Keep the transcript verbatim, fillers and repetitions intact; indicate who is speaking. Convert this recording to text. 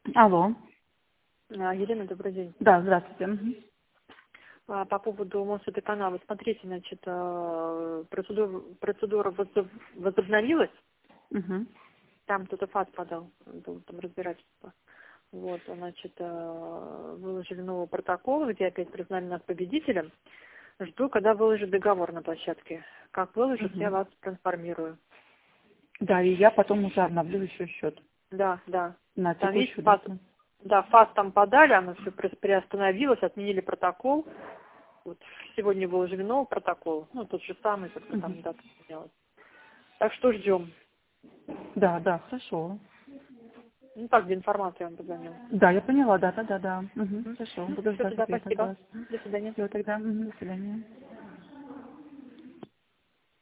Speaker 1: Алло.
Speaker 2: А, Елена, добрый день.
Speaker 1: Да, здравствуйте. Мгм.
Speaker 2: А, По поводу Монсеты канала. Смотрите, значит, э, процедура, процедура возоб- возобновилась.
Speaker 1: Мгм.
Speaker 2: Там кто-то фас подал, было там разбирательство. Вот, значит, э, выложили новый протокол, где опять признали нас победителем. Жду, когда выложит договор на площадке. Как выложит, я
Speaker 1: Мгм.
Speaker 2: вас проинформирую.
Speaker 1: Да, и я потом уже обновлю еще счет
Speaker 2: Да, да.
Speaker 1: на
Speaker 2: Там есть
Speaker 1: текущую
Speaker 2: фас,
Speaker 1: дату.
Speaker 2: да, фас там подали, оно все приостановилось, отменили протокол. Вот сегодня выложили новый протокол, ну, тот же самый, только
Speaker 1: Мгм.
Speaker 2: там дата поменялась. Так что ждем.
Speaker 1: Да, да, хорошо.
Speaker 2: Ну, так, для информации я вам позвонила.
Speaker 1: Да, я поняла, да, да, да, да. Мгм.
Speaker 2: Мгм.
Speaker 1: Хорошо,
Speaker 2: Ну,
Speaker 1: буду
Speaker 2: все,
Speaker 1: ждать
Speaker 2: тогда
Speaker 1: ответа от
Speaker 2: спасибо.
Speaker 1: вас.
Speaker 2: До свидания.
Speaker 1: Все, тогда, мгм, до свидания.